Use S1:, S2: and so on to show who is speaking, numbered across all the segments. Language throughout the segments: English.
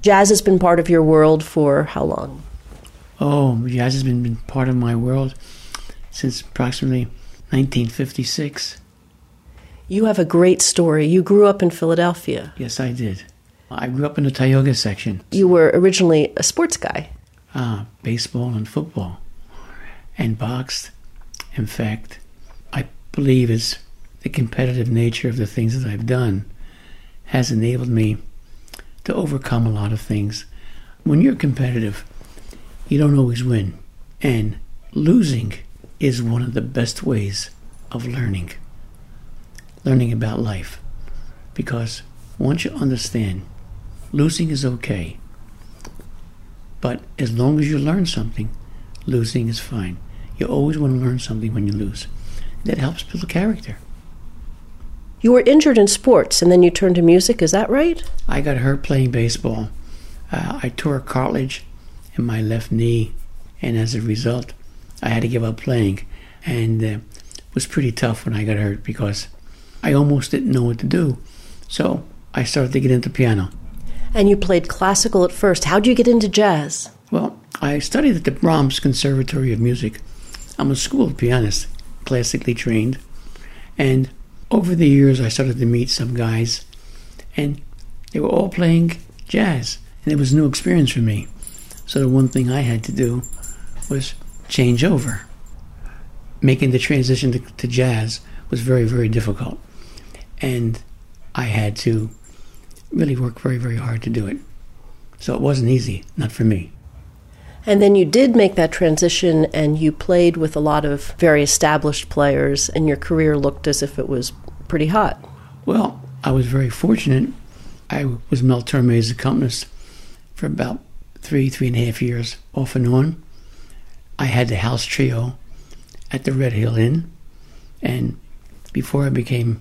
S1: Jazz has been part of your world for how long?
S2: Oh, jazz has been part of my world since approximately 1956.
S1: You have a great story. You grew up in Philadelphia.
S2: Yes, I did. I grew up in the Tioga section.
S1: You were originally a sports guy.
S2: Baseball and football, and boxed. In fact, I believe it's the competitive nature of the things that I've done has enabled me to overcome a lot of things. When you're competitive, you don't always win, and losing is one of the best ways of learning about life, because once you understand losing is okay, but as long as you learn something, losing is fine. You always want to learn something when you lose. That helps build a character.
S1: You were injured in sports, and then you turned to music, is that right?
S2: I got hurt playing baseball. I tore a cartilage in my left knee, and as a result, I had to give up playing. And it was pretty tough when I got hurt because I almost didn't know what to do. So I started to get into piano.
S1: And you played classical at first. How'd you get into jazz?
S2: Well, I studied at the Brahms Conservatory of Music. I'm a school pianist, classically trained. And over the years, I started to meet some guys, and they were all playing jazz. And it was a new experience for me. So the one thing I had to do was change over. Making the transition to jazz was very, very difficult. And I had to really work very, very hard to do it. So it wasn't easy, not for me.
S1: And then you did make that transition, and you played with a lot of very established players, and your career looked as if it was pretty hot.
S2: Well, I was very fortunate. I was Mel Torme's accompanist for about 3.5 years, off and on. I had the house trio at the Red Hill Inn, and before I became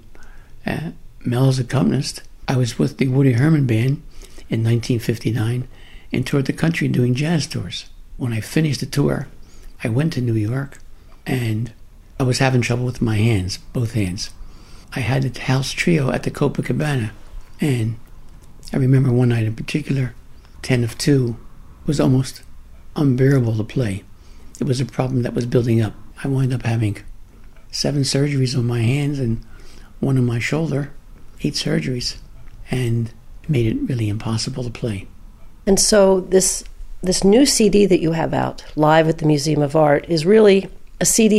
S2: Mel's accompanist, I was with the Woody Herman Band in 1959 and toured the country doing jazz tours. When I finished the tour, I went to New York, and I was having trouble with my hands, both hands. I had the house trio at the Copacabana, and I remember one night in particular, 10 of 2 was almost unbearable to play. It was a problem that was building up. I wound up having 7 surgeries on my hands and 1 on my shoulder, 8 surgeries, and it made it really impossible to play.
S1: And so this new CD that you have out, live at the Museum of Art, is really a CD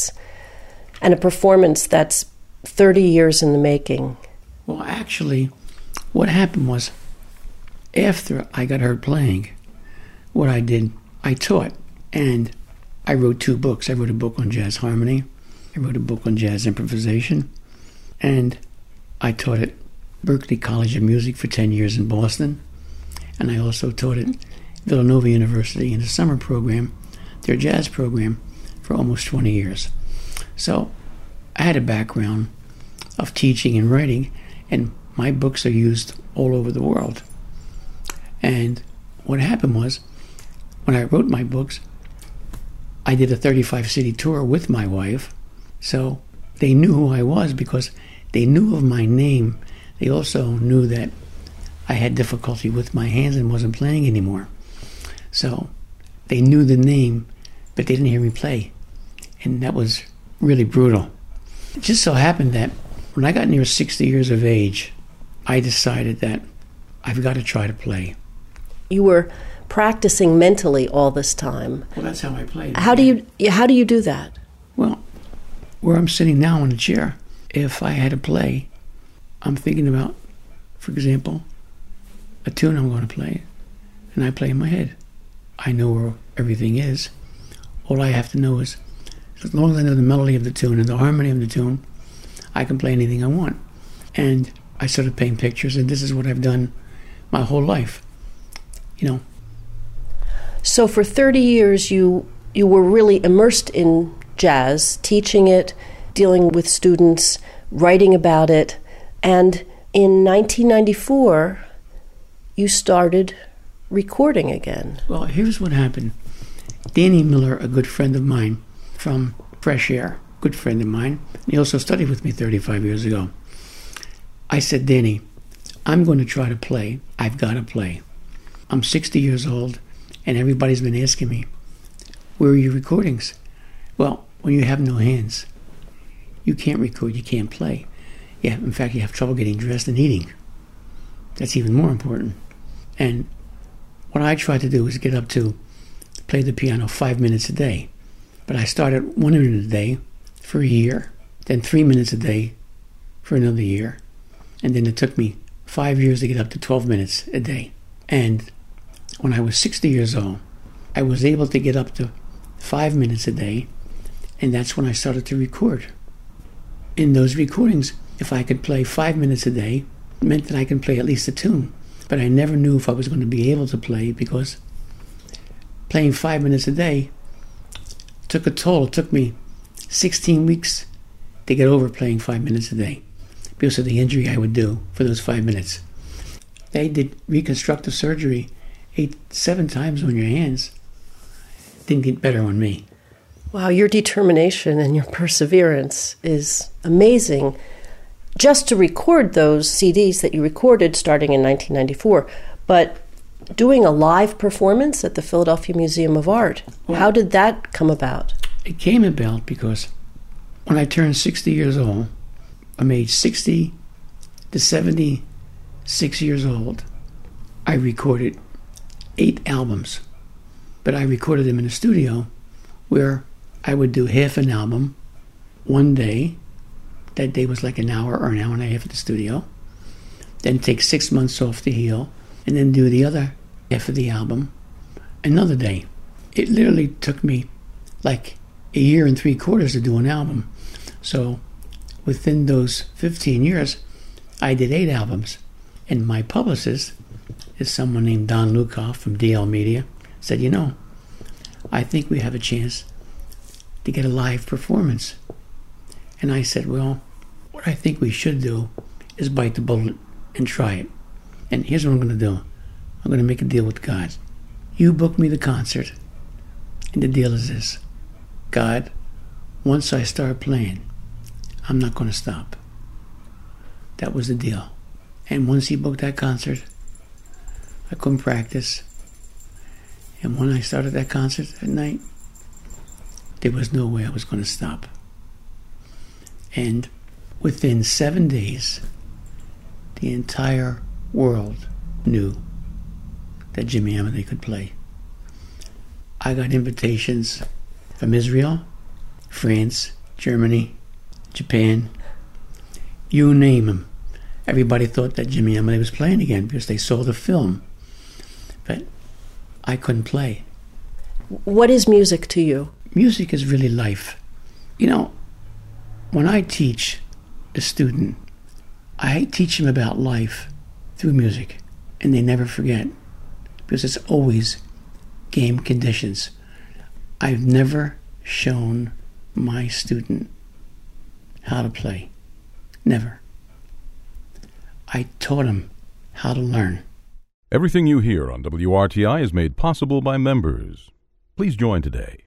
S1: and a performance that's 30 years in the making.
S2: Well, actually, what happened was, after I got hurt playing, what I did, I taught, and I wrote 2 books. I wrote a book on jazz harmony. I wrote a book on jazz improvisation, and I taught at Berklee College of Music for 10 years in Boston, and I also taught at Villanova University in the summer program, their jazz program, for almost 20 years. So I had a background of teaching and writing, and my books are used all over the world. And what happened was, when I wrote my books, I did a 35-city tour with my wife, so they knew who I was because they knew of my name. They also knew that I had difficulty with my hands and wasn't playing anymore. So they knew the name, but they didn't hear me play. And that was really brutal. It just so happened that when I got near 60 years of age, I decided that I've got to try to play.
S1: You were practicing mentally all this time.
S2: Well, that's how I played.
S1: How do you do that?
S2: Well, where I'm sitting now in the chair, if I had to play, I'm thinking about, for example, a tune I'm going to play, and I play in my head. I know where everything is. All I have to know is, as long as I know the melody of the tune and the harmony of the tune, I can play anything I want. And I started painting pictures, and this is what I've done my whole life. You know.
S1: So for 30 years, you were really immersed in jazz, teaching it, dealing with students, writing about it, and in 1994, you started recording again.
S2: Well, here's what happened. Danny Miller, a good friend of mine from Fresh Air, good friend of mine, he also studied with me 35 years ago. I said, Danny, I'm going to try to play. I've got to play. I'm 60 years old, and everybody's been asking me, where are your recordings? Well, when you have no hands, you can't record, you can't play. Yeah, in fact, you have trouble getting dressed and eating. That's even more important. And what I try to do is get up to play the piano 5 minutes a day. But I started 1 minute a day for a year, then 3 minutes a day for another year. And then it took me 5 years to get up to 12 minutes a day. And when I was 60 years old, I was able to get up to 5 minutes a day, and that's when I started to record. In those recordings, if I could play 5 minutes a day, it meant that I could play at least a tune. But I never knew if I was going to be able to play, because playing 5 minutes a day took a toll. It took me 16 weeks to get over playing 5 minutes a day because of the injury I would do for those 5 minutes. They did reconstructive surgery 7 times on your hands. Didn't get better on me.
S1: Wow, your determination and your perseverance is amazing. Just to record those CDs that you recorded starting in 1994, but doing a live performance at the Philadelphia Museum of Art, how did that come about?
S2: It came about because when I turned 60 years old, from age 60 to 76 years old, I recorded 8 albums. But I recorded them in a studio where I would do half an album one day. That day was like an hour or an hour and a half at the studio. Then take 6 months off to heal, and then do the other half of the album another day. It literally took me like a year and 3/4 to do an album. So within those 15 years, I did 8 albums. And my publicist is someone named Don Lukoff from DL Media, said, I think we have a chance to get a live performance. And I said, well, what I think we should do is bite the bullet and try it. And here's what I'm going to do. I'm going to make a deal with God. You book me the concert, and the deal is this. God, once I start playing, I'm not going to stop. That was the deal. And once he booked that concert, I couldn't practice. And when I started that concert at night, there was no way I was going to stop. And within 7 days, the entire world knew that Jimmy Amedee could play. I got invitations from Israel, France, Germany, Japan, you name them. Everybody thought that Jimmy Amedee was playing again because they saw the film. But I couldn't play.
S1: What is music to you?
S2: Music is really life. When I teach a student, I teach them about life through music, and they never forget, because it's always game conditions. I've never shown my student how to play. Never. I taught them how to learn.
S3: Everything you hear on WRTI is made possible by members. Please join today